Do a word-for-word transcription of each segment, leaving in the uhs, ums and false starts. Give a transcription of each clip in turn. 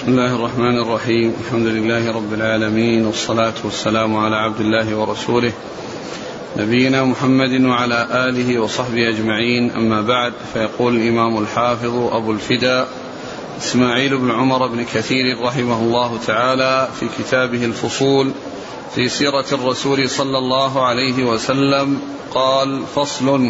بسم الله الرحمن الرحيم. الحمد لله رب العالمين، والصلاة والسلام على عبد الله ورسوله نبينا محمد وعلى آله وصحبه أجمعين. أما بعد، فيقول الإمام الحافظ أبو الفداء إسماعيل بن عمر بن كثير رحمه الله تعالى في كتابه الفصول في سيرة الرسول صلى الله عليه وسلم قال: فصل.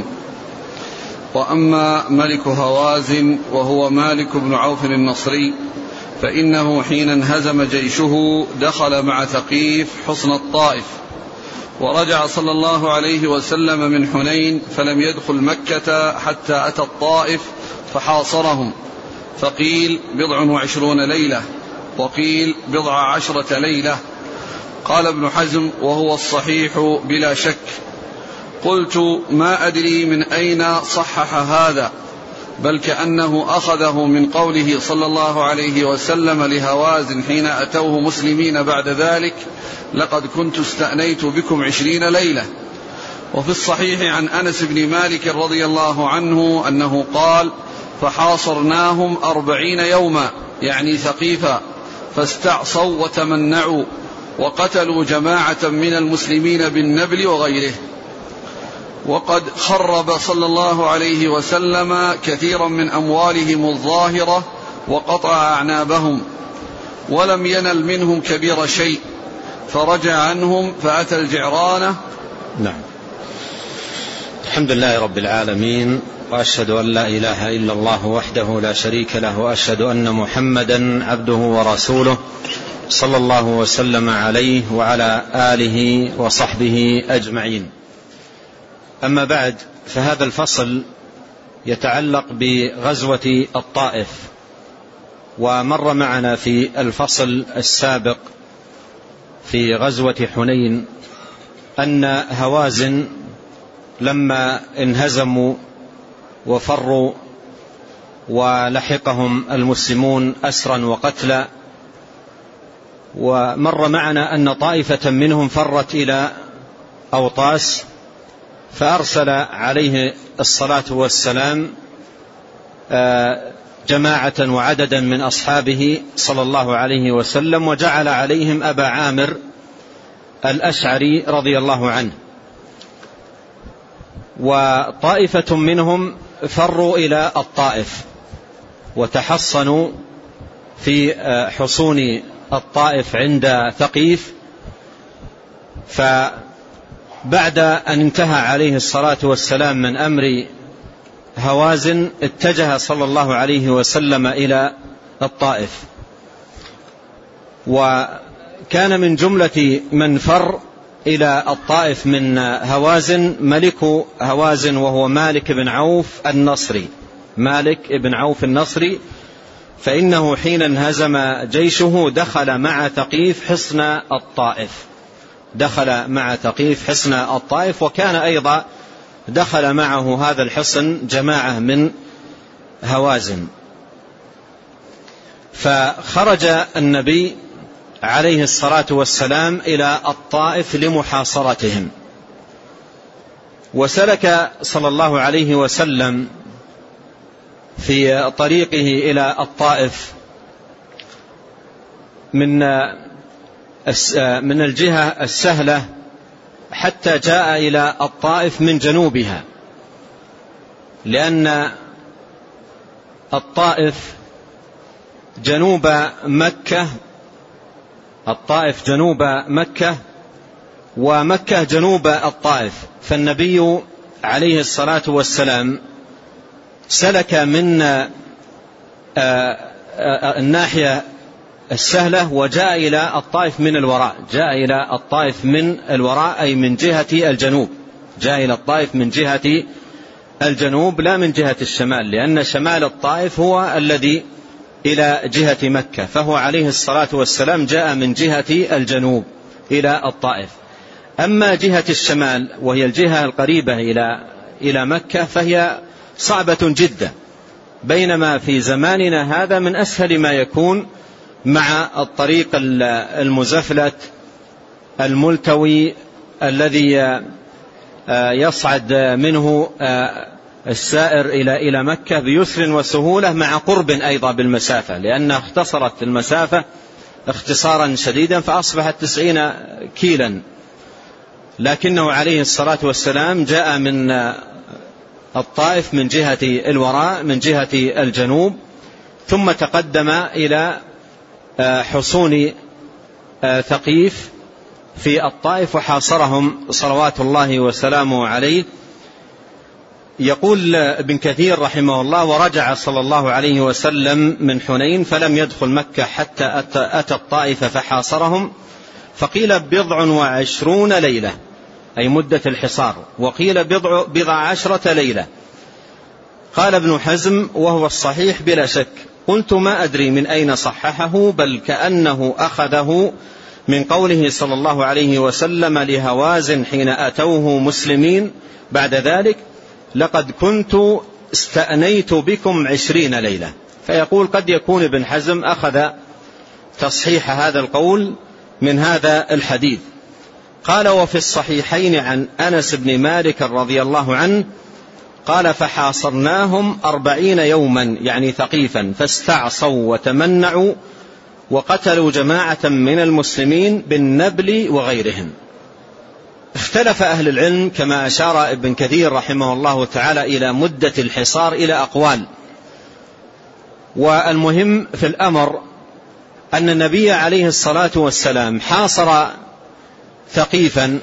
وأما ملك هوازن وهو مالك بن عوف النصري فإنه حين انهزم جيشه دخل مع ثقيف حصن الطائف، ورجع صلى الله عليه وسلم من حنين فلم يدخل مكة حتى أتى الطائف فحاصرهم، فقيل بضع وعشرون ليلة، وقيل بضع عشرة ليلة. قال ابن حزم وهو الصحيح بلا شك. قلت: ما أدري من أين صحح هذا، بل كأنه أخذه من قوله صلى الله عليه وسلم لهوازن حين أتوه مسلمين بعد ذلك: لقد كنت استأنيت بكم عشرين ليلة. وفي الصحيح عن أنس بن مالك رضي الله عنه أنه قال: فحاصرناهم أربعين يوما، يعني ثقيفا، فاستعصوا وتمنعوا وقتلوا جماعة من المسلمين بالنبل وغيره. وقد خرب صلى الله عليه وسلم كثيرا من أموالهم الظاهرة وقطع أعنابهم، ولم ينل منهم كبير شيء، فرجع عنهم فأتى الجعرانة. نعم. الحمد لله رب العالمين، وأشهد أن لا إله إلا الله وحده لا شريك له، وأشهد أن محمدا عبده ورسوله صلى الله وسلم عليه وعلى آله وصحبه أجمعين. أما بعد، فهذا الفصل يتعلق بغزوة الطائف. ومر معنا في الفصل السابق في غزوة حنين أن هوازن لما انهزموا وفروا ولحقهم المسلمون أسرا وقتلا، ومر معنا أن طائفة منهم فرت إلى أوطاس، فأرسل عليه الصلاة والسلام جماعة وعددا من أصحابه صلى الله عليه وسلم، وجعل عليهم أبا عامر الأشعري رضي الله عنه. وطائفة منهم فروا إلى الطائف وتحصنوا في حصون الطائف عند ثقيف. فبعد أن انتهى عليه الصلاة والسلام من أمر هوازن اتجه صلى الله عليه وسلم إلى الطائف. وكان من جملة من فر إلى الطائف من هوازن ملك هوازن وهو مالك بن عوف النصري. مالك بن عوف النصري فإنه حين انهزم جيشه دخل مع ثقيف حصن الطائف دخل مع ثقيف حصن الطائف وكان أيضا دخل معه هذا الحصن جماعة من هوازن. فخرج النبي عليه الصلاة والسلام إلى الطائف لمحاصرتهم، وسلك صلى الله عليه وسلم في طريقه إلى الطائف من من الجهة السهلة حتى جاء إلى الطائف من جنوبها، لأن الطائف جنوب مكة الطائف جنوب مكة ومكة جنوب الطائف. فالنبي عليه الصلاة والسلام سلك من الناحية السهلة وجاء إلى الطائف من الوراء جاء إلى الطائف من الوراء أي من جهة الجنوب جاء إلى الطائف من جهة الجنوب لا من جهة الشمال، لأن شمال الطائف هو الذي إلى جهة مكة، فهو عليه الصلاة والسلام جاء من جهة الجنوب إلى الطائف. أما جهة الشمال وهي الجهة القريبة إلى إلى مكة فهي صعبة جدا، بينما في زماننا هذا من أسهل ما يكون مع الطريق المزفلت الملتوي الذي يصعد منه السائر إلى إلى مكة بيسر وسهولة مع قرب أيضا بالمسافة، لأنها اختصرت المسافة اختصارا شديدا فأصبحت تسعين كيلا، لكنه عليه الصلاة والسلام جاء من الطائف من جهة الوراء من جهة الجنوب، ثم تقدم إلى حصون ثقيف في الطائف وحاصرهم صلوات الله وسلامه عليه. يقول ابن كثير رحمه الله: ورجع صلى الله عليه وسلم من حنين فلم يدخل مكة حتى أتى, أتى الطائف فحاصرهم، فقيل بضع وعشرون ليلة أي مدة الحصار، وقيل بضع, بضع عشرة ليلة. قال ابن حزم وهو الصحيح بلا شك. قلت ما أدري من أين صححه، بل كأنه أخذه من قوله صلى الله عليه وسلم لهوازن حين أتوه مسلمين بعد ذلك: لقد كنت استأنيت بكم عشرين ليلة. فيقول قد يكون ابن حزم أخذ تصحيح هذا القول من هذا الحديث. قال: وفي الصحيحين عن أنس بن مالك رضي الله عنه قال: فحاصرناهم أربعين يوما يعني ثقيفا، فاستعصوا وتمنعوا وقتلوا جماعة من المسلمين بالنبل وغيرهم. اختلف أهل العلم كما أشار ابن كثير رحمه الله تعالى إلى مدة الحصار إلى أقوال، والمهم في الأمر أن النبي عليه الصلاة والسلام حاصر ثقيفا،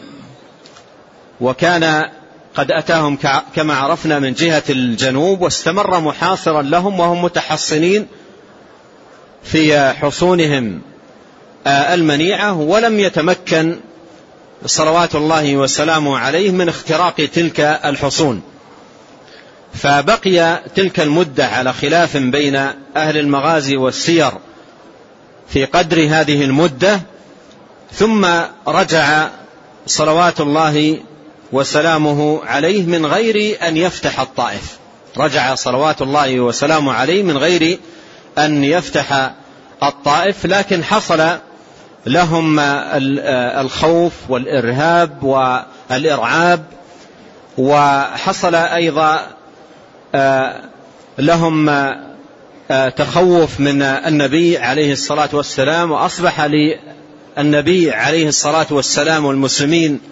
وكان قد أتاهم كما عرفنا من جهة الجنوب، واستمر محاصرا لهم وهم متحصنين في حصونهم المنيعة، ولم يتمكن صلوات الله وسلامه عليه من اختراق تلك الحصون، فبقي تلك المدة على خلاف بين أهل المغازي والسير في قدر هذه المدة. ثم رجع صلوات الله وسلامه عليه من غير أن يفتح الطائف، رجع صلوات الله وسلامه عليه من غير أن يفتح الطائف، لكن حصل لهم الخوف والإرهاب والإرعاب، وحصل أيضا لهم تخوف من النبي عليه الصلاة والسلام، وأصبح للنبي عليه الصلاة والسلام والمسلمين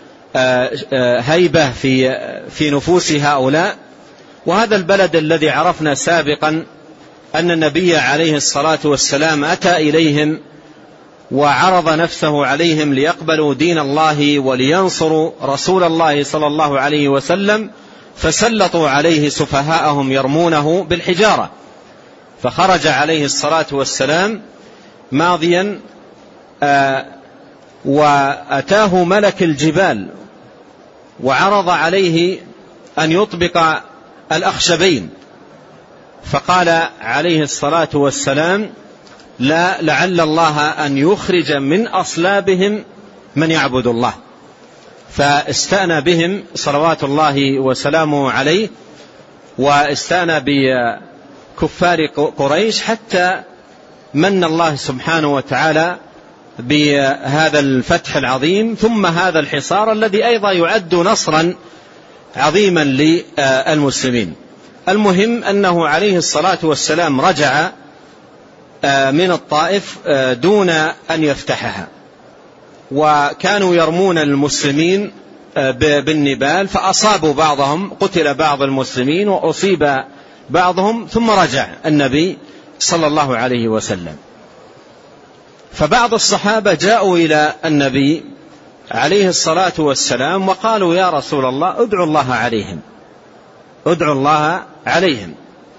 هيبة في في نفوس هؤلاء. وهذا البلد الذي عرفنا سابقا أن النبي عليه الصلاة والسلام أتى إليهم وعرض نفسه عليهم ليقبلوا دين الله ولينصروا رسول الله صلى الله عليه وسلم، فسلطوا عليه سفهاءهم يرمونه بالحجارة، فخرج عليه الصلاة والسلام ماضيا آه وأتاه ملك الجبال وعرض عليه أن يطبق الأخشبين، فقال عليه الصلاة والسلام: لا، لعل الله أن يخرج من أصلابهم من يعبد الله. فاستأنى بهم صلوات الله وسلامه عليه، واستأنى بكفار قريش حتى من الله سبحانه وتعالى بهذا الفتح العظيم، ثم هذا الحصار الذي أيضا يعد نصرا عظيما للمسلمين. المهم أنه عليه الصلاة والسلام رجع من الطائف دون أن يفتحها، وكانوا يرمون المسلمين بالنبال، فأصابوا بعضهم، قتل بعض المسلمين وأصيب بعضهم، ثم رجع النبي صلى الله عليه وسلم. فبعض الصحابة جاءوا إلى النبي عليه الصلاة والسلام وقالوا: يا رسول الله، ادعوا الله عليهم، ادعوا الله عليهم.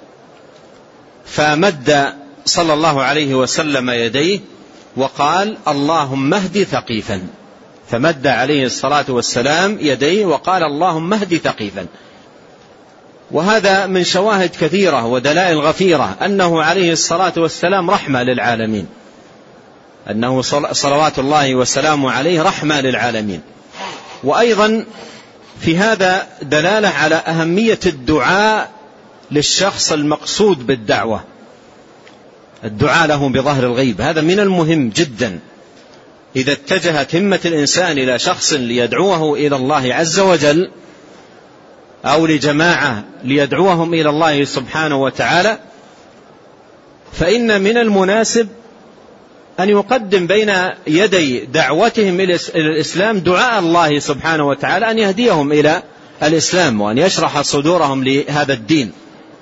فمد صلى الله عليه وسلم يديه وقال: اللهم اهد ثقيفا. فمد عليه الصلاة والسلام يديه وقال: اللهم اهد ثقيفا. وهذا من شواهد كثيرة ودلائل غفيرة أنه عليه الصلاة والسلام رحمة للعالمين، أنه صلوات الله وسلامه عليه رحمة للعالمين. وأيضا في هذا دلالة على أهمية الدعاء للشخص المقصود بالدعوة، الدعاء له بظهر الغيب، هذا من المهم جدا. إذا اتجهت همة الإنسان إلى شخص ليدعوه إلى الله عز وجل، أو لجماعة ليدعوهم إلى الله سبحانه وتعالى، فإن من المناسب أن يقدم بين يدي دعوتهم إلى الإسلام دعاء الله سبحانه وتعالى أن يهديهم إلى الإسلام وأن يشرح صدورهم لهذا الدين.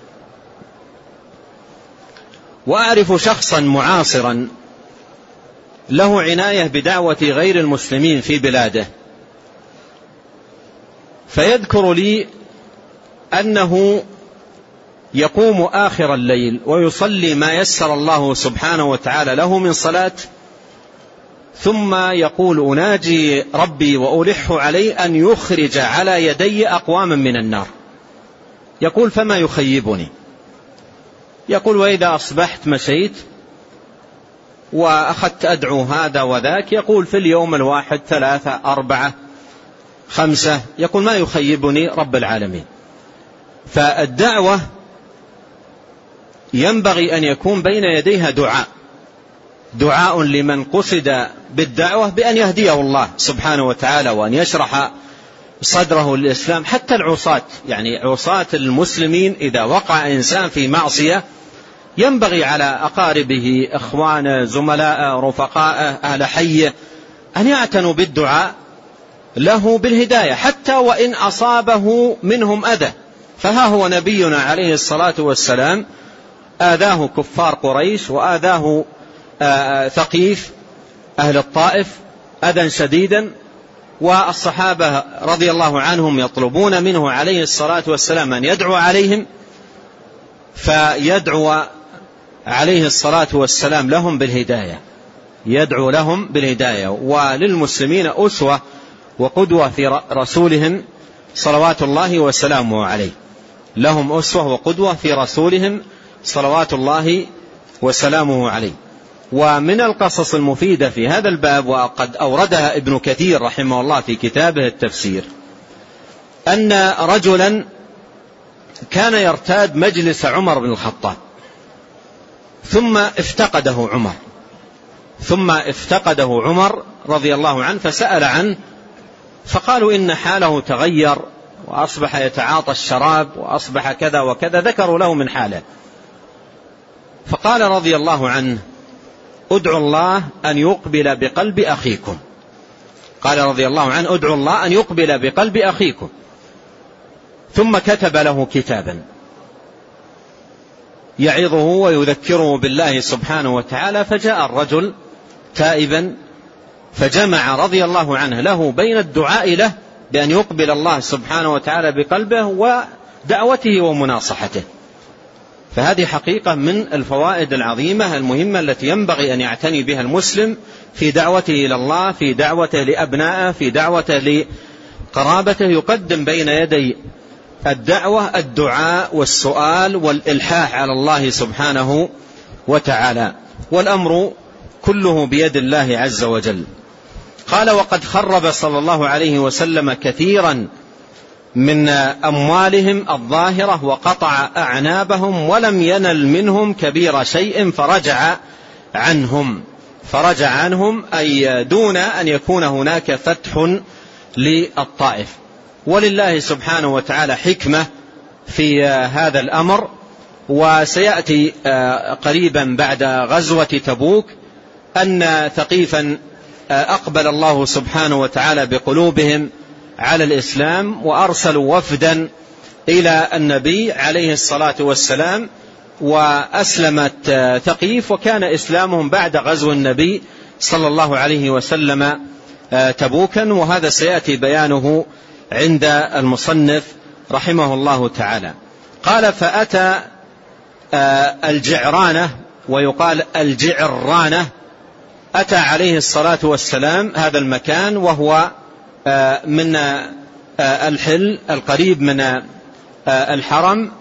وأعرف شخصا معاصرا له عناية بدعوة غير المسلمين في بلاده، فيذكر لي أنه يقوم آخر الليل ويصلي ما يسر الله سبحانه وتعالى له من صلاة، ثم يقول أناجي ربي وألح عليه أن يخرج على يدي أقواما من النار. يقول فما يخيبني؟ يقول وإذا أصبحت مشيت وأخذت أدعو هذا وذاك، يقول في اليوم الواحد ثلاثة أربعة خمسة، يقول ما يخيبني رب العالمين. فالدعوة ينبغي أن يكون بين يديها دعاء، دعاء لمن قصد بالدعوة بأن يهديه الله سبحانه وتعالى وأن يشرح صدره للإسلام. حتى العصاة، يعني عصاة المسلمين، إذا وقع إنسان في معصية ينبغي على أقاربه أخوانه زملاء رفقاء أهل حيه أن يعتنوا بالدعاء له بالهداية حتى وإن أصابه منهم أذى. فها هو نبينا عليه الصلاة والسلام آذاه كفار قريش وآذاه ثقيف أهل الطائف أذى شديدا، والصحابة رضي الله عنهم يطلبون منه عليه الصلاة والسلام أن يدعو عليهم، فيدعو عليه الصلاة والسلام لهم بالهداية، يدعو لهم بالهداية. وللمسلمين أسوة وقدوة في رسولهم صلوات الله وسلامه عليه، لهم أسوة وقدوة في رسولهم صلوات الله وسلامه عليه. ومن القصص المفيدة في هذا الباب وقد أوردها ابن كثير رحمه الله في كتابه التفسير، أن رجلا كان يرتاد مجلس عمر بن الخطاب، ثم افتقده عمر ثم افتقده عمر رضي الله عنه فسأل عنه، فقالوا إن حاله تغير وأصبح يتعاطى الشراب وأصبح كذا وكذا، ذكروا له من حاله. فقال رضي الله عنه ادعوا الله أن يقبل بقلب أخيكم، قال رضي الله عنه ادعوا الله أن يقبل بقلب أخيكم. ثم كتب له كتابا يعظه ويذكره بالله سبحانه وتعالى. فجاء الرجل تائبا فجمع رضي الله عنه له بين الدعاء له بأن يقبل الله سبحانه وتعالى بقلبه ودعوته ومناصحته. فهذه حقيقة من الفوائد العظيمة المهمة التي ينبغي أن يعتني بها المسلم في دعوته إلى الله، في دعوته لأبنائه، في دعوته لقرابته. يقدم بين يدي الدعوة الدعاء والسؤال والإلحاح على الله سبحانه وتعالى، والأمر كله بيد الله عز وجل. قال وقد خرب صلى الله عليه وسلم كثيرا من أموالهم الظاهرة وقطع أعنابهم ولم ينل منهم كبير شيء فرجع عنهم فرجع عنهم أي دون أن يكون هناك فتح للطائف. ولله سبحانه وتعالى حكمة في هذا الأمر، وسيأتي قريبا بعد غزوة تبوك أن ثقيفا أقبل الله سبحانه وتعالى بقلوبهم على الإسلام، وأرسلوا وفدا إلى النبي عليه الصلاة والسلام، وأسلمت ثقيف، وكان إسلامهم بعد غزو النبي صلى الله عليه وسلم تبوكا، وهذا سيأتي بيانه عند المصنف رحمه الله تعالى. قال فأتى الجعرانة ويقال الجعرانة، أتى عليه الصلاة والسلام هذا المكان وهو من الحل القريب من الحرم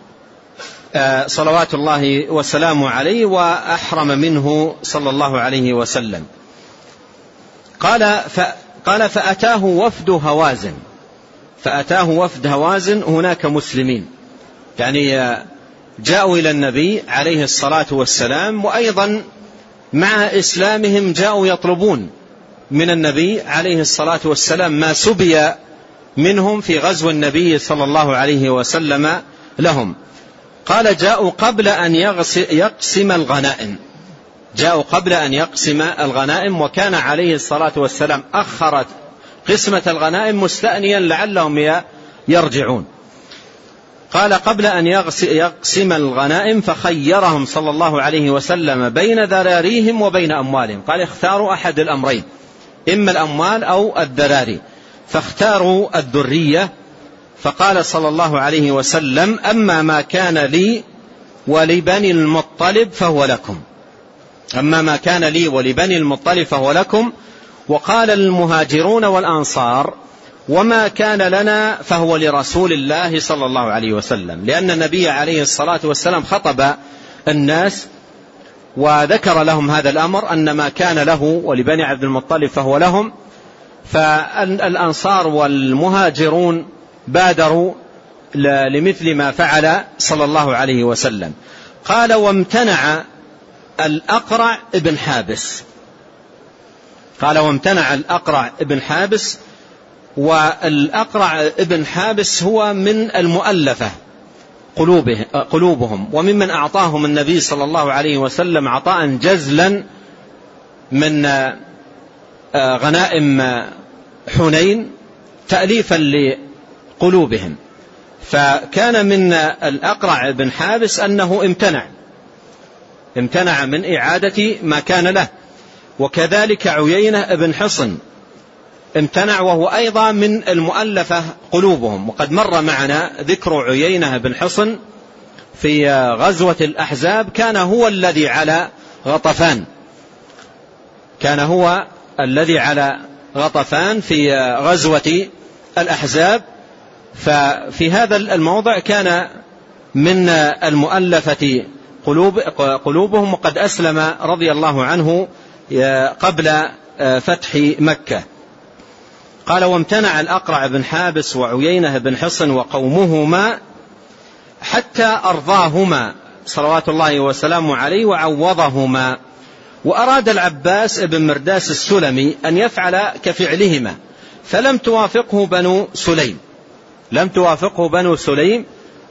صلوات الله وسلامه عليه، وأحرم منه صلى الله عليه وسلم. قال قال فأتاه وفد هوازن فأتاه وفد هوازن هناك مسلمين، يعني جاءوا إلى النبي عليه الصلاة والسلام، وأيضا مع إسلامهم جاءوا يطلبون من النبي عليه الصلاة والسلام ما سبي منهم في غزو النبي صلى الله عليه وسلم لهم. قال جاءوا قبل أن يقسم الغنائم، جاءوا قبل أن يقسم الغنائم، وكان عليه الصلاة والسلام أخرت قسمة الغنائم مستأنيا لعلهم يرجعون. قال قبل أن يقسم الغنائم فخيرهم صلى الله عليه وسلم بين ذراريهم وبين أموالهم، قال اختاروا أحد الأمرين، إما الأموال أو الذراري، فاختاروا الذرية. فقال صلى الله عليه وسلم أما ما كان لي ولبني المطلب فهو لكم، أما ما كان لي ولبني المطلب فهو لكم. وقال المهاجرون والأنصار وما كان لنا فهو لرسول الله صلى الله عليه وسلم، لأن النبي عليه الصلاة والسلام خطب الناس وذكر لهم هذا الأمر أن ما كان له ولبني عبد المطلب فهو لهم، فالأنصار والمهاجرون بادروا لمثل ما فعل صلى الله عليه وسلم. قال وامتنع الأقرع ابن حابس، قال وامتنع الأقرع ابن حابس. والأقرع ابن حابس هو من المؤلفة قلوبهم، وممن أعطاهم النبي صلى الله عليه وسلم عطاء جزلا من غنائم حنين تأليفا لقلوبهم. فكان من الأقرع ابن حابس أنه امتنع امتنع من إعادة ما كان له. وكذلك عيينة ابن حصن امتنع، وهو أيضا من المؤلفة قلوبهم، وقد مر معنا ذكر عيينة بن حصن في غزوة الأحزاب، كان هو الذي على غطفان كان هو الذي على غطفان في غزوة الأحزاب. ففي هذا الموضع كان من المؤلفة قلوب قلوبهم، وقد أسلم رضي الله عنه قبل فتح مكة. قال وامتنع الأقرع بن حابس وعيينة بن حصن وقومهما حتى أرضاهما صلوات الله وسلامه عليه وعوضهما. وأراد العباس بن مرداس السلمي أن يفعل كفعلهما، فلم توافقه بنو سليم لم توافقه بنو سليم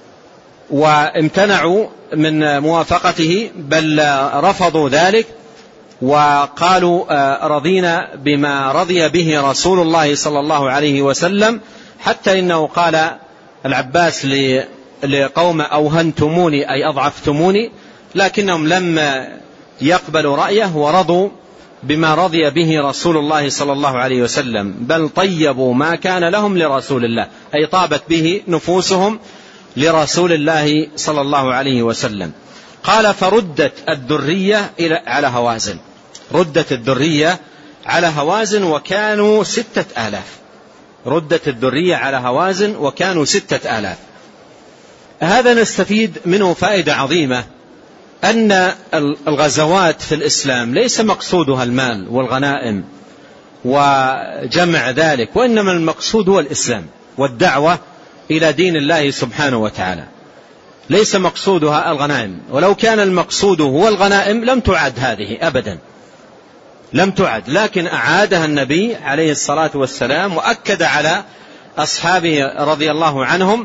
وامتنعوا من موافقته، بل رفضوا ذلك وقالوا رضينا بما رضي به رسول الله صلى الله عليه وسلم، حتى إنه قال العباس لقوم أوهنتموني أي أضعفتموني، لكنهم لم يقبلوا رأيه ورضوا بما رضي به رسول الله صلى الله عليه وسلم، بل طيبوا ما كان لهم لرسول الله، أي طابت به نفوسهم لرسول الله صلى الله عليه وسلم. قال فردت الذرية على هوازن، ردت الذرية على هوازن وكانوا ستة آلاف ردت الذرية على هوازن وكانوا ستة آلاف. هذا نستفيد منه فائدة عظيمة، أن الغزوات في الإسلام ليس مقصودها المال والغنائم وجمع ذلك، وإنما المقصود هو الإسلام والدعوة إلى دين الله سبحانه وتعالى، ليس مقصودها الغنائم. ولو كان المقصود هو الغنائم لم تعد هذه أبدا، لم تعد، لكن أعادها النبي عليه الصلاة والسلام وأكد على أصحابه رضي الله عنهم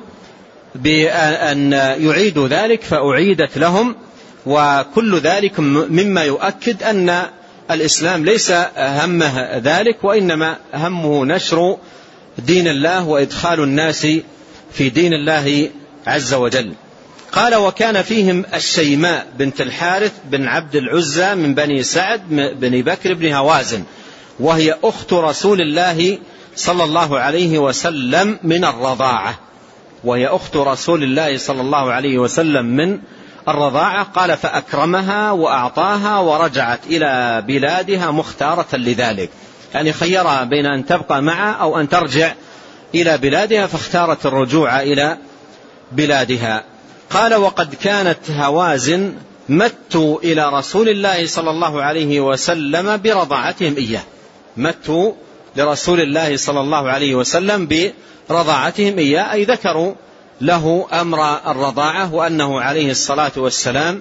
بأن يعيدوا ذلك، فأعيدت لهم. وكل ذلك مما يؤكد أن الإسلام ليس همه ذلك، وإنما همه نشر دين الله وإدخال الناس في دين الله عز وجل. قال وكان فيهم الشيماء بنت الحارث بن عبد العزى من بني سعد بن بكر بن هوازن، وهي أخت رسول الله صلى الله عليه وسلم من الرضاعة وهي أخت رسول الله صلى الله عليه وسلم من الرضاعة. قال فأكرمها وأعطاها ورجعت إلى بلادها مختارة لذلك، يعني خيرها بين أن تبقى معه أو أن ترجع إلى بلادها، فاختارت الرجوع إلى بلادها. قال وقد كانت هوازن متوا إلى رسول الله صلى الله عليه وسلم برضاعتهم إياه، متوا لرسول الله صلى الله عليه وسلم برضاعتهم إياه، أي ذكروا له أمر الرضاعة، وأنه عليه الصلاة والسلام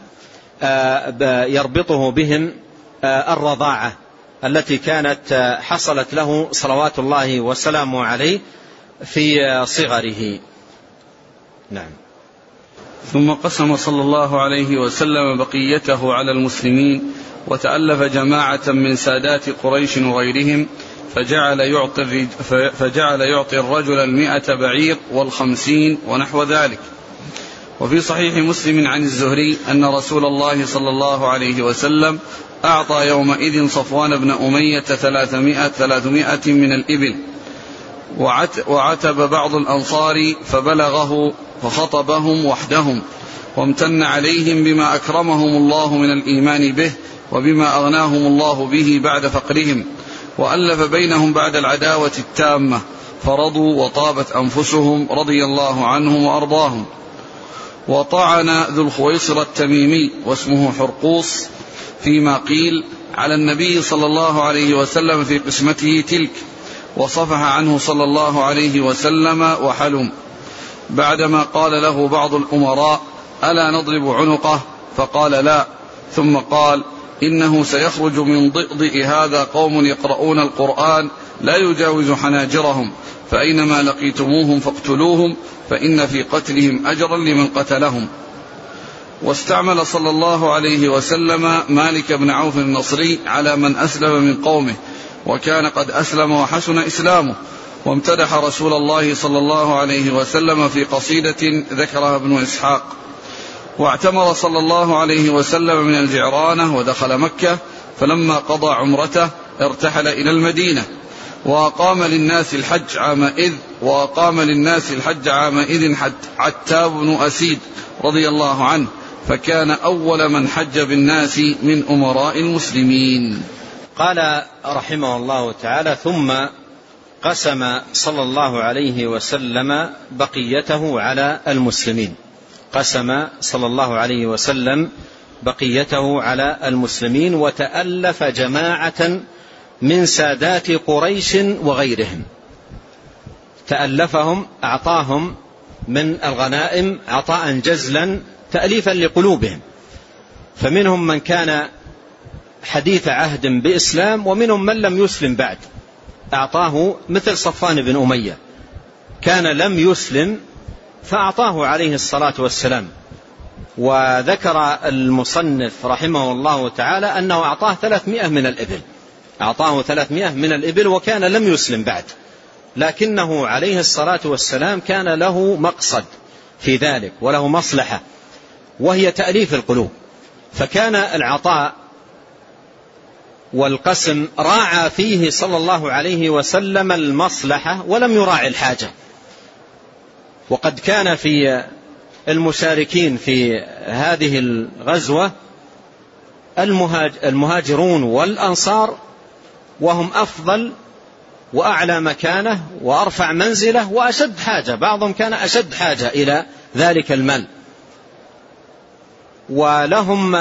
يربطه بهم الرضاعة التي كانت حصلت له صلوات الله وسلامه عليه في صغره. نعم. ثم قسم صلى الله عليه وسلم بقيته على المسلمين، وتألف جماعة من سادات قريش وغيرهم، فجعل يعطي, فجعل يعطي الرجل المئة بعير والخمسين ونحو ذلك. وفي صحيح مسلم عن الزهري أن رسول الله صلى الله عليه وسلم أعطى يومئذ صفوان بن أمية ثلاثمائة, ثلاثمائة من الإبل، وعتب بعض الأنصار فبلغه فخطبهم وحدهم، وامتن عليهم بما أكرمهم الله من الإيمان به وبما أغناهم الله به بعد فقرهم، وألف بينهم بعد العداوة التامة، فرضوا وطابت أنفسهم رضي الله عنهم وأرضاهم. وطعن ذو الخويصر التميمي واسمه حرقوس فيما قيل على النبي صلى الله عليه وسلم في قسمته تلك، وصفح عنه صلى الله عليه وسلم وحلم، بعدما قال له بعض الأمراء: ألا نضرب عنقه؟ فقال: لا. ثم قال: إنه سيخرج من ضئضئ هذا قوم يقرؤون القرآن لا يجاوز حناجرهم، فأينما لقيتموهم فاقتلوهم، فإن في قتلهم أجرا لمن قتلهم. واستعمل صلى الله عليه وسلم مالك بن عوف النصري على من أسلم من قومه، وكان قد أسلم وحسن إسلامه، وامتدح رسول الله صلى الله عليه وسلم في قصيدة ذكرها ابن إسحاق. واعتمر صلى الله عليه وسلم من الجعرانة ودخل مكة، فلما قضى عمرته ارتحل إلى المدينة، وأقام للناس الحج عامئذ وأقام للناس الحج عامئذ عتاب بن أسيد رضي الله عنه، فكان أول من حج بالناس من أمراء المسلمين. قال رحمه الله تعالى: ثم قسم صلى الله عليه وسلم بقيته على المسلمين. قسم صلى الله عليه وسلم بقيته على المسلمين، وتألف جماعة من سادات قريش وغيرهم. تألفهم، أعطاهم من الغنائم عطاء جزلا تأليفا لقلوبهم، فمنهم من كان حديث عهد بإسلام، ومنهم من لم يسلم بعد، أعطاه مثل صفوان بن أمية كان لم يسلم فأعطاه عليه الصلاة والسلام. وذكر المصنف رحمه الله تعالى أنه أعطاه ثلاثمائة من الإبل، أعطاه ثلاثمائة من الإبل وكان لم يسلم بعد، لكنه عليه الصلاة والسلام كان له مقصد في ذلك وله مصلحة، وهي تأليف القلوب، فكان العطاء والقسم راعى فيه صلى الله عليه وسلم المصلحة ولم يراعي الحاجة. وقد كان في المشاركين في هذه الغزوة المهاجرون والأنصار، وهم أفضل وأعلى مكانة وأرفع منزلة وأشد حاجة، بعضهم كان أشد حاجة إلى ذلك المال، ولهم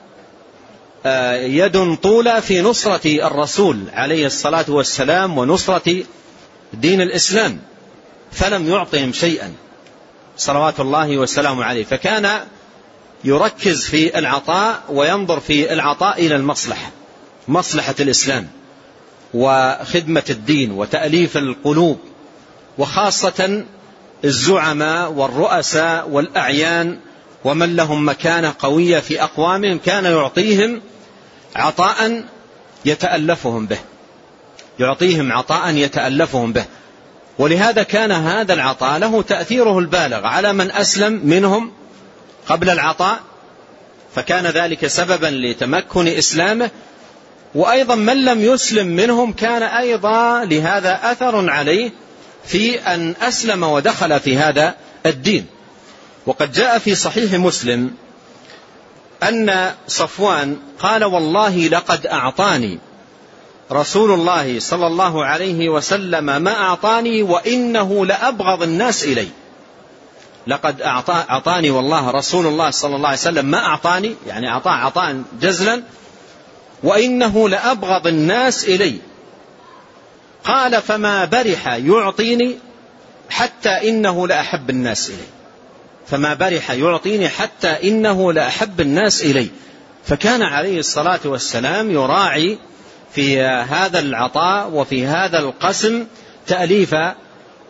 يد طولة في نصرة الرسول عليه الصلاة والسلام ونصرة دين الإسلام، فلم يعطهم شيئا صلوات الله وسلامه عليه. فكان يركز في العطاء وينظر في العطاء إلى المصلحة، مصلحة الإسلام وخدمة الدين وتأليف القلوب، وخاصة الزعماء والرؤساء والأعيان ومن لهم مكانة قوية في أقوامهم، كان يعطيهم عطاء يتألفهم به، يعطيهم عطاء يتألفهم به. ولهذا كان هذا العطاء له تأثيره البالغ على من أسلم منهم قبل العطاء، فكان ذلك سببا لتمكن إسلامه، وأيضا من لم يسلم منهم كان أيضا لهذا أثر عليه في أن أسلم ودخل في هذا الدين. وقد جاء في صحيح مسلم أن صفوان قال: والله لقد أعطاني رسول الله صلى الله عليه وسلم ما أعطاني وإنه لأبغض الناس إلي. لقد أعطاني والله رسول الله صلى الله عليه وسلم ما أعطاني، يعني أعطاه عطاء جزلا، وإنه لأبغض الناس إلي. قال: فما برح يعطيني حتى إنه لأحب الناس إلي. فما برح يعطيني حتى إنه لأحب الناس إلي. فكان عليه الصلاة والسلام يراعي في هذا العطاء وفي هذا القسم تأليف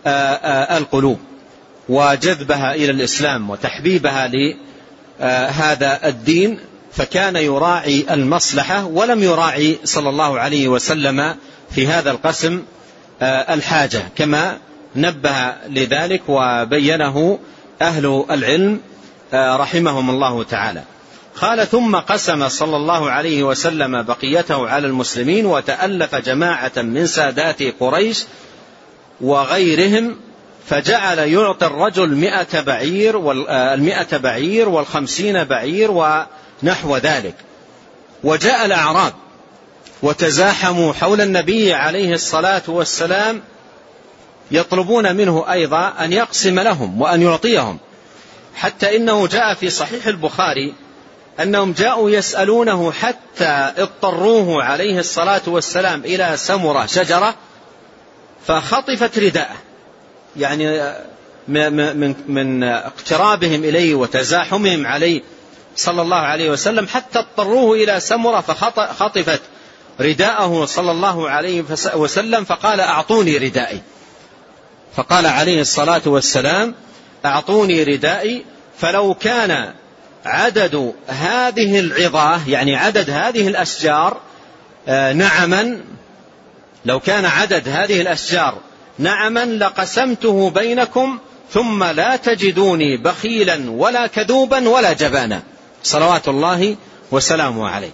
القلوب وجذبها إلى الإسلام وتحبيبها لهذا الدين، فكان يراعي المصلحة ولم يراعي صلى الله عليه وسلم في هذا القسم الحاجة، كما نبه لذلك وبينه أهل العلم رحمهم الله تعالى. قال: ثم قسم صلى الله عليه وسلم بقيته على المسلمين، وتألف جماعة من سادات قريش وغيرهم، فجعل يعطي الرجل مئة بعير والمئة بعير والخمسين بعير ونحو ذلك. وجاء الأعراب وتزاحموا حول النبي عليه الصلاة والسلام يطلبون منه أيضا أن يقسم لهم وأن يعطيهم، حتى إنه جاء في صحيح البخاري أنهم جاءوا يسألونه حتى اضطروه عليه الصلاة والسلام إلى سمرة شجرة فخطفت رداءه، يعني من, من اقترابهم إليه وتزاحمهم عليه صلى الله عليه وسلم حتى اضطروه إلى سمرة فخطفت رداءه صلى الله عليه وسلم، فقال: أعطوني ردائي. فقال عليه الصلاة والسلام: أعطوني ردائي. فلو كان عدد هذه العظاه، يعني عدد هذه الأشجار نعما، لو كان عدد هذه الأشجار نعما لقسمته بينكم ثم لا تجدوني بخيلا ولا كذوبا ولا جبانا، صلوات الله وسلامه عليه.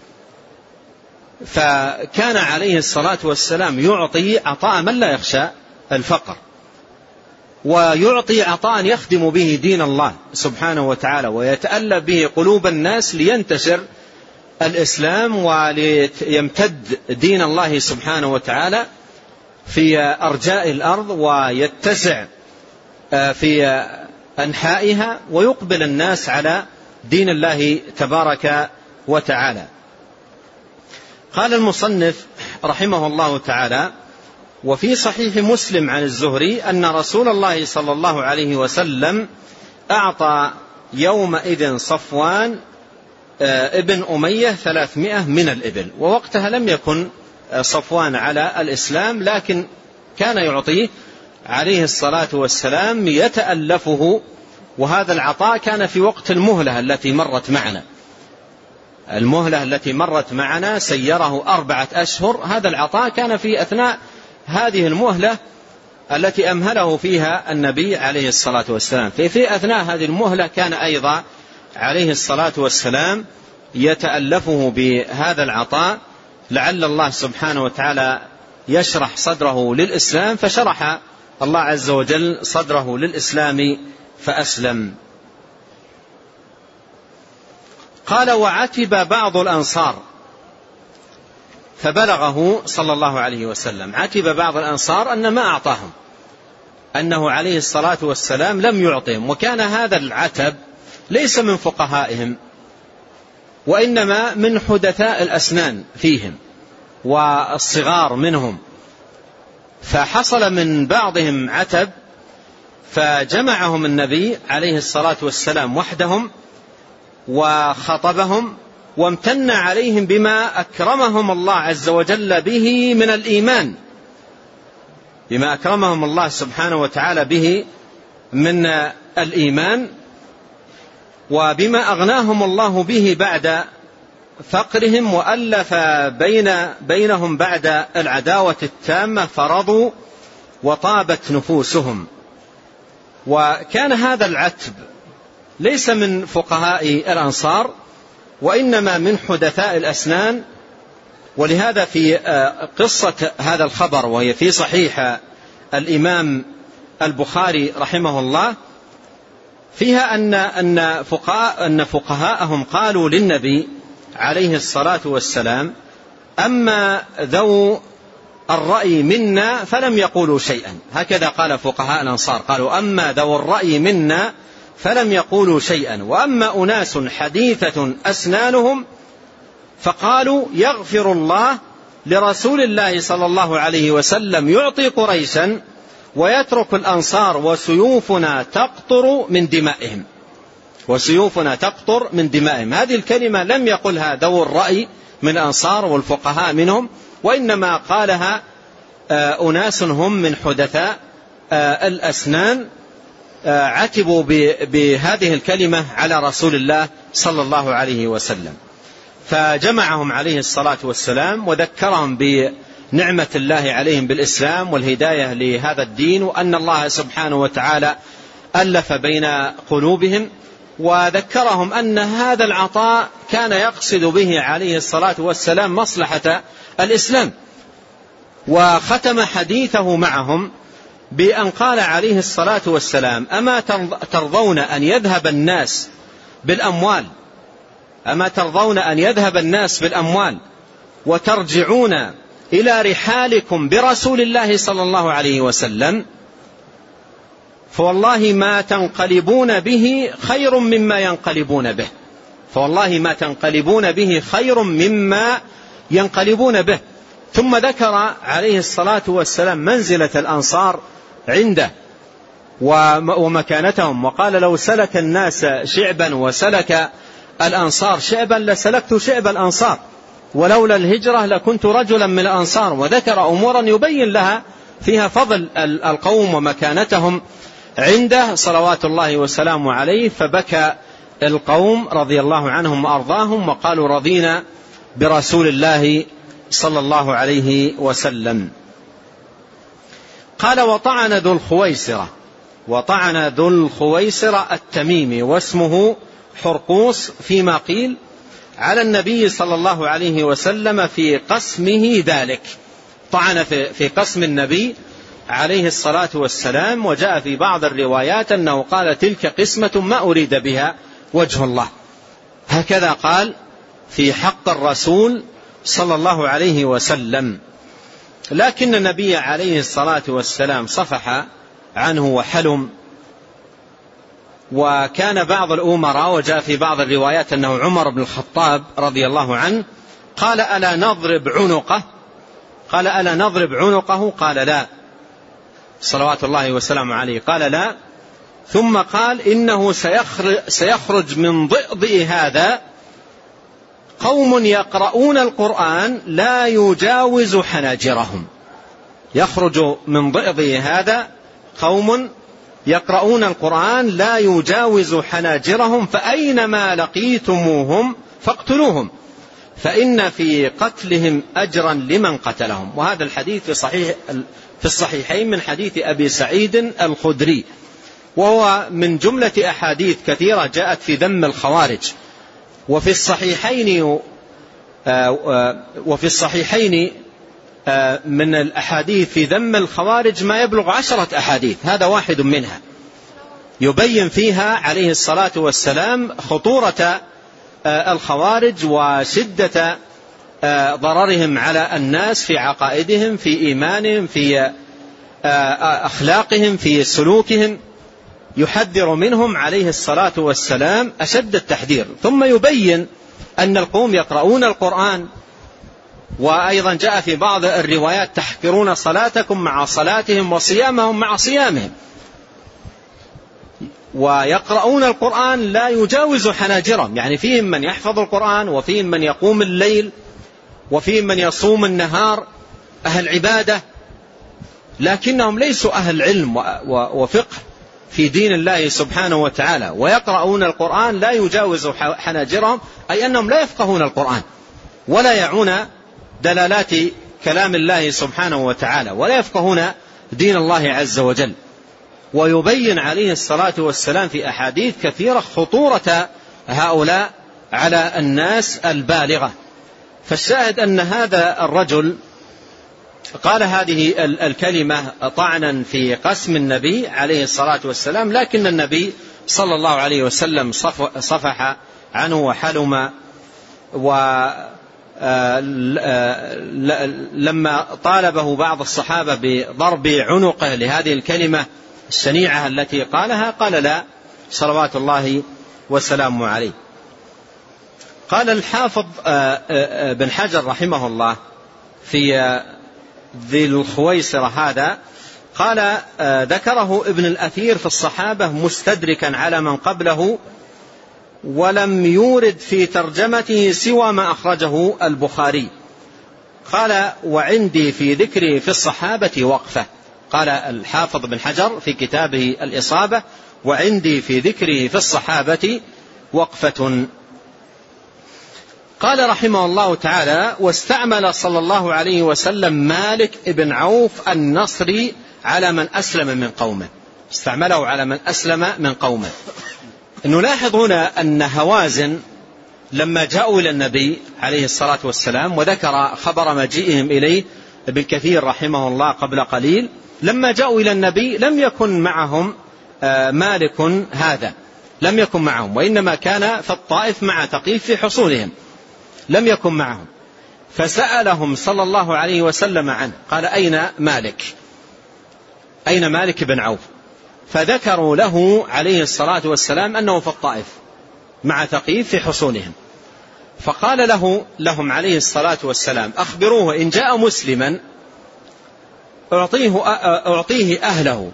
فكان عليه الصلاة والسلام يعطي عطاء من لا يخشى الفقر، ويعطي عطاء يخدم به دين الله سبحانه وتعالى ويتألف به قلوب الناس لينتشر الإسلام وليمتد دين الله سبحانه وتعالى في أرجاء الأرض ويتسع في أنحائها ويقبل الناس على دين الله تبارك وتعالى. قال المصنف رحمه الله تعالى: وفي صحيح مسلم عن الزهري أن رسول الله صلى الله عليه وسلم أعطى يومئذ صفوان ابن أمية ثلاثمائة من الإبل، ووقتها لم يكن صفوان على الإسلام، لكن كان يعطيه عليه الصلاة والسلام يتألفه، وهذا العطاء كان في وقت المهلة التي مرت معنا، المهلة التي مرت معنا سيره أربعة أشهر، هذا العطاء كان في أثناء هذه المهلة التي أمهله فيها النبي عليه الصلاة والسلام. في أثناء هذه المهلة كان أيضا عليه الصلاة والسلام يتألفه بهذا العطاء، لعل الله سبحانه وتعالى يشرح صدره للإسلام، فشرح الله عز وجل صدره للإسلام فأسلم. قال: وعتب بعض الأنصار فبلغه صلى الله عليه وسلم، عتب بعض الأنصار أن ما أعطاهم، أنه عليه الصلاة والسلام لم يعطهم، وكان هذا العتب ليس من فقهائهم وإنما من حدثاء الأسنان فيهم والصغار منهم، فحصل من بعضهم عتب فجمعهم النبي عليه الصلاة والسلام وحدهم وخطبهم وامتن عليهم بما أكرمهم الله عز وجل به من الإيمان، بما أكرمهم الله سبحانه وتعالى به من الإيمان، وبما أغناهم الله به بعد فقرهم، وألف بين بينهم بعد العداوة التامة فرضوا وطابت نفوسهم. وكان هذا العتب ليس من فقهاء الأنصار وإنما من حدثاء الأسنان. ولهذا في قصة هذا الخبر وهي في صحيح الإمام البخاري رحمه الله فيها أن أن فقهاء أن فقهاءهم قالوا للنبي عليه الصلاة والسلام: أما ذو الرأي منا فلم يقولوا شيئا. هكذا قال فقهاء الأنصار، قالوا: أما ذو الرأي منا فلم يقولوا شيئا، وأما أناس حديثة أسنانهم فقالوا: يغفر الله لرسول الله صلى الله عليه وسلم يعطي قريشا ويترك الأنصار وسيوفنا تقطر من دمائهم، وسيوفنا تقطر من دمائهم. هذه الكلمة لم يقلها ذو الرأي من الأنصار والفقهاء منهم، وإنما قالها أناس هم من حدثاء الأسنان عتبوا بهذه الكلمة على رسول الله صلى الله عليه وسلم، فجمعهم عليه الصلاة والسلام وذكرهم بنعمة الله عليهم بالإسلام والهداية لهذا الدين، وأن الله سبحانه وتعالى ألف بين قلوبهم، وذكرهم أن هذا العطاء كان يقصد به عليه الصلاة والسلام مصلحة الإسلام. وختم حديثه معهم بأن قال عليه الصلاة والسلام: أما ترضون أن يذهب الناس بالأموال أما ترضون أن يذهب الناس بالأموال وترجعون إلى رحالكم برسول الله صلى الله عليه وسلم، فوالله ما تنقلبون به خير مما ينقلبون به فوالله ما تنقلبون به خير مما ينقلبون به. ثم ذكر عليه الصلاة والسلام منزلة الأنصار عنده ومكانتهم، وقال: لو سلك الناس شعبا وسلك الأنصار شعبا لسلكت شعب الأنصار، ولولا الهجرة لكنت رجلا من الأنصار. وذكر أمورا يبين لها فيها فضل القوم ومكانتهم عنده صلوات الله وسلامه عليه. فبكى القوم رضي الله عنهم وأرضاهم وقالوا: رضينا برسول الله صلى الله عليه وسلم. قال: وطعن ذو الخويسرة وطعن ذو الخويسرة التميمي واسمه حرقوس فيما قيل على النبي صلى الله عليه وسلم في قسمه ذلك. طعن في قسم النبي عليه الصلاة والسلام، وجاء في بعض الروايات أنه قال: تلك قسمة ما أريد بها وجه الله. هكذا قال في حق الرسول صلى الله عليه وسلم. لكن النبي عليه الصلاة والسلام صفح عنه وحلم. وكان بعض الأمراء، وجاء في بعض الروايات أنه عمر بن الخطاب رضي الله عنه، قال: ألا نضرب عنقه قال ألا نضرب عنقه قال: لا، صلوات الله وسلامه عليه، قال: لا. ثم قال: إنه سيخرج, سيخرج من ضئضئ هذا قوم يقرؤون القرآن لا يجاوز حناجرهم. يخرج من ضئضئ هذا قوم يقرؤون القرآن لا يجاوز حناجرهم، فأينما لقيتموهم فاقتلوهم، فإن في قتلهم أجرا لمن قتلهم. وهذا الحديث في صحيح في الصحيحين من حديث أبي سعيد الخدري، وهو من جملة أحاديث كثيرة جاءت في ذم الخوارج. وفي الصحيحين وفي الصحيحين من الأحاديث في ذم الخوارج ما يبلغ عشرة أحاديث، هذا واحد منها يبين فيها عليه الصلاة والسلام خطورة الخوارج وشدة ضررهم على الناس في عقائدهم، في إيمانهم، في أخلاقهم، في سلوكهم، يحذر منهم عليه الصلاة والسلام أشد التحذير. ثم يبين أن القوم يقرؤون القرآن، وأيضا جاء في بعض الروايات: تحقرون صلاتكم مع صلاتهم وصيامهم مع صيامهم. ويقرؤون القرآن لا يجاوز حناجرهم، يعني فيهم من يحفظ القرآن، وفيهم من يقوم الليل، وفيهم من يصوم النهار، أهل عبادة، لكنهم ليسوا أهل علم وفقه في دين الله سبحانه وتعالى. ويقرؤون القرآن لا يجاوز حناجرهم، أي أنهم لا يفقهون القرآن ولا يعون دلالات كلام الله سبحانه وتعالى، ولا يفقهون دين الله عز وجل. ويبين عليه الصلاة والسلام في أحاديث كثيرة خطورة هؤلاء على الناس البالغة. فالشاهد أن هذا الرجل قال هذه الكلمة طعنا في قسم النبي عليه الصلاة والسلام، لكن النبي صلى الله عليه وسلم صفح عنه وحلم. ولما طالبه بعض الصحابة بضرب عنقه لهذه الكلمة الشنيعة التي قالها قال: لا، صلوات الله وسلامه عليه. قال الحافظ بن حجر رحمه الله في ذي الخويسرة هذا، قال: ذكره ابن الأثير في الصحابة مستدركا على من قبله، ولم يورد في ترجمته سوى ما أخرجه البخاري. قال: وعندي في ذكره في الصحابة وقفة. قال الحافظ بن حجر في كتابه الإصابة: وعندي في ذكره في الصحابة وقفة. قال رحمه الله تعالى: واستعمل صلى الله عليه وسلم مالك بن عوف النصري على من أسلم من قومه. استعمله على من أسلم من قومه. نلاحظ هنا أن هوازن لما جاءوا إلى النبي عليه الصلاة والسلام، وذكر خبر مجيئهم إليه ابن كثير رحمه الله قبل قليل، لما جاءوا إلى النبي لم يكن معهم مالك هذا، لم يكن معهم، وإنما كان في الطائف مع ثقيف في حصونهم، لم يكن معهم. فسألهم صلى الله عليه وسلم عنه، قال: أين مالك؟ أين مالك بن عوف؟ فذكروا له عليه الصلاة والسلام أنه في الطائف مع ثقيف في حصونهم. فقال له لهم عليه الصلاة والسلام: أخبروه إن جاء مسلما أعطيه, أعطيه أهله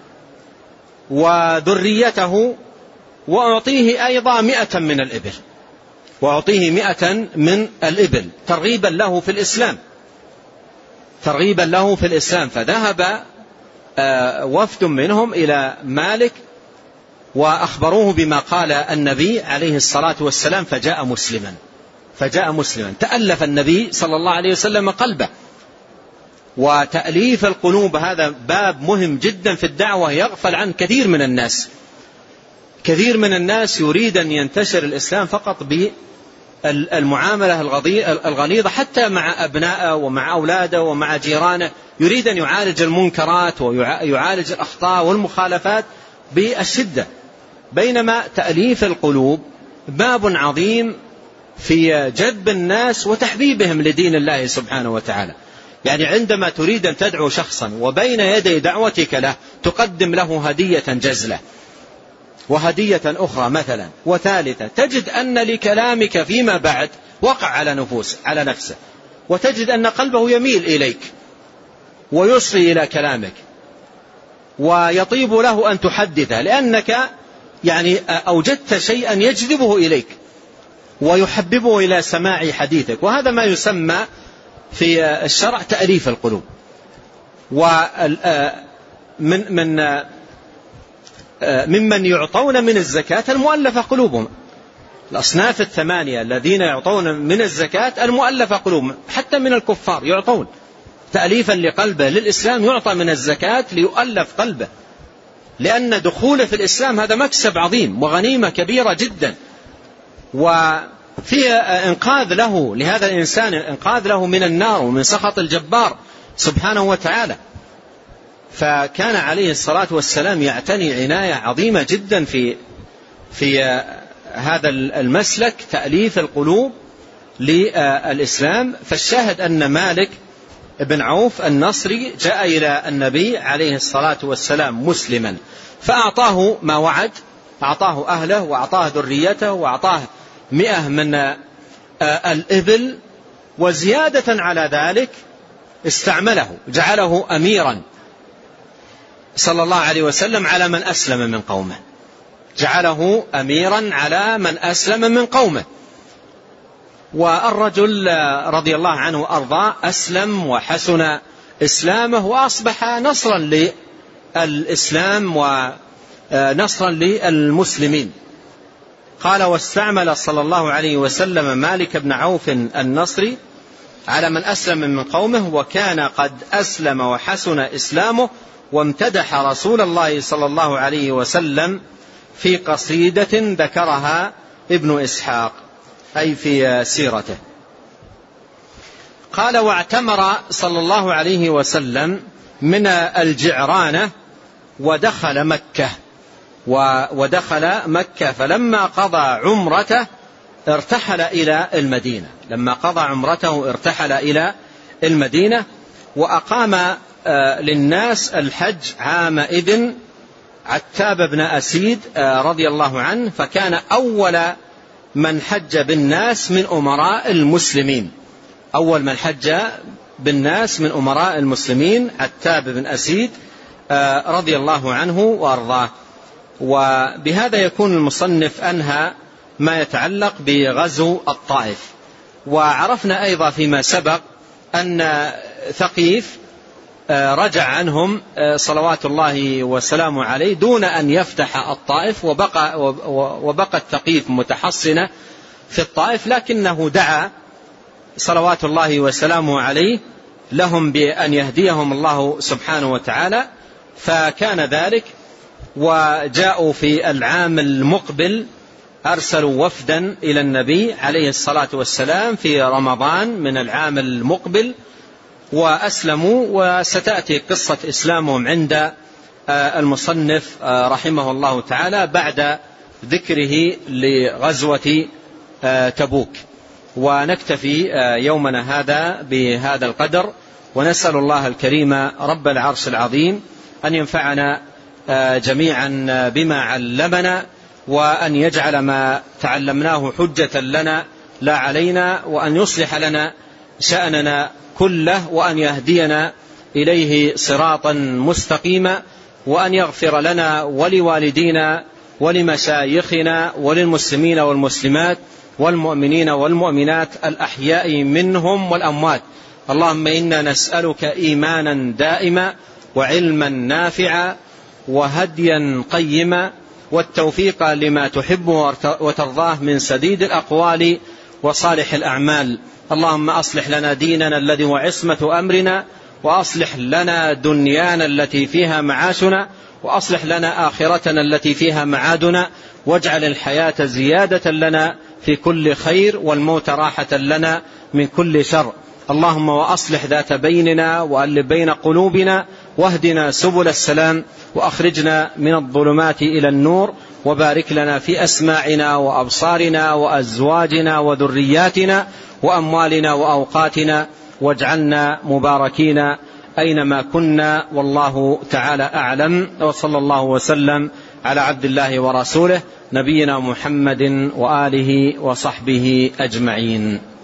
وذريته، وأعطيه أيضا مئة من الإبل، وأعطيه مئة من الإبل ترغيبا له في الإسلام، ترغيبا له في الإسلام. فذهب وفد منهم إلى مالك وأخبروه بما قال النبي عليه الصلاة والسلام، فجاء مسلما فجاء مسلما تألف النبي صلى الله عليه وسلم قلبه. وتأليف القلوب هذا باب مهم جدا في الدعوة، يغفل عن كثير من الناس. كثير من الناس يريد أن ينتشر الإسلام فقط بالمعاملة الغليظة، حتى مع أبنائه ومع أولاده ومع جيرانه، يريد أن يعالج المنكرات ويعالج الأخطاء والمخالفات بالشدة. بينما تأليف القلوب باب عظيم في جذب الناس وتحبيبهم لدين الله سبحانه وتعالى. يعني عندما تريد أن تدعو شخصا وبين يدي دعوتك له تقدم له هدية جزلة وهدية أخرى مثلا وثالثة، تجد أن لكلامك فيما بعد وقع على نفوس على نفسه، وتجد أن قلبه يميل إليك ويصغي إلى كلامك ويطيب له أن تحدثه، لأنك يعني أوجدت شيئا يجذبه إليك ويحببه إلى سماع حديثك. وهذا ما يسمى في الشرع تأليف القلوب. ومن من ممن يعطون من الزكاة المؤلفة قلوبهم، الأصناف الثمانية الذين يعطون من الزكاة المؤلفة قلوبهم، حتى من الكفار يعطون تأليفا لقلبه للإسلام، يعطى من الزكاة ليؤلف قلبه، لأن دخوله في الإسلام هذا مكسب عظيم وغنيمة كبيرة جدا، وفي إنقاذ له لهذا الإنسان، إنقاذ له من النار ومن سخط الجبار سبحانه وتعالى. فكان عليه الصلاة والسلام يعتني عناية عظيمة جدا في في هذا المسلك، تأليف القلوب للإسلام. فالشاهد أن مالك بن عوف النصري جاء إلى النبي عليه الصلاة والسلام مسلما، فأعطاه ما وعد، أعطاه أهله وأعطاه ذريته وأعطاه مئة من الإبل، وزيادة على ذلك استعمله، جعله أميرا صلى الله عليه وسلم على من أسلم من قومه، جعله أميرا على من أسلم من قومه. والرجل رضي الله عنه وأرضاه أسلم وحسن إسلامه وأصبح نصرا للإسلام ونصرا للمسلمين. قال: واستعمل صلى الله عليه وسلم مالك بن عوف النصري على من أسلم من قومه، وكان قد أسلم وحسن إسلامه، وامتدح رسول الله صلى الله عليه وسلم في قصيدة ذكرها ابن إسحاق أي في سيرته. قال: واعتمر صلى الله عليه وسلم من الجعرانة ودخل مكة ودخل مكة فلما قضى عمرته ارتحل إلى المدينة، لما قضى عمرته ارتحل إلى المدينة، وأقام للناس الحج عام إذن عتاب بن أسيد رضي الله عنه، فكان أول من حج بالناس من أمراء المسلمين، أول من حج بالناس من أمراء المسلمين عتاب بن أسيد رضي الله عنه وأرضاه. وبهذا يكون المصنف أنهى ما يتعلق بغزو الطائف. وعرفنا أيضا فيما سبق أن ثقيف رجع عنهم صلوات الله وسلامه عليه دون أن يفتح الطائف، وبقى, وبقى الثقيف متحصنة في الطائف، لكنه دعا صلوات الله وسلامه عليه لهم بأن يهديهم الله سبحانه وتعالى، فكان ذلك. وجاءوا في العام المقبل أرسلوا وفدا إلى النبي عليه الصلاة والسلام في رمضان من العام المقبل وأسلموا، وستأتي قصة إسلامهم عند المصنف رحمه الله تعالى بعد ذكره لغزوة تبوك. ونكتفي يومنا هذا بهذا القدر، ونسأل الله الكريم رب العرش العظيم أن ينفعنا جميعا بما علمنا، وأن يجعل ما تعلمناه حجة لنا لا علينا، وأن يصلح لنا شأننا كله، وأن يهدينا إليه صراطا مستقيما، وأن يغفر لنا ولوالدينا ولمشايخنا وللمسلمين والمسلمات والمؤمنين والمؤمنات الأحياء منهم والأموات. اللهم إنا نسألك إيمانا دائما وعلما نافعا وهديا قيما والتوفيق لما تحب وترضاه من سديد الأقوال وصالح الأعمال. اللهم أصلح لنا ديننا الذي هو عصمة أمرنا، وأصلح لنا دنيانا التي فيها معاشنا، وأصلح لنا آخرتنا التي فيها معادنا، واجعل الحياة زيادة لنا في كل خير والموت راحة لنا من كل شر. اللهم وأصلح ذات بيننا وألف بين قلوبنا، واهدنا سبل السلام، وأخرجنا من الظلمات إلى النور، وبارك لنا في أسماعنا وأبصارنا وأزواجنا وذرياتنا وأموالنا وأوقاتنا، واجعلنا مباركين أينما كنا، والله تعالى أعلم. وصلى الله وسلم على عبد الله ورسوله نبينا محمد وآله وصحبه أجمعين.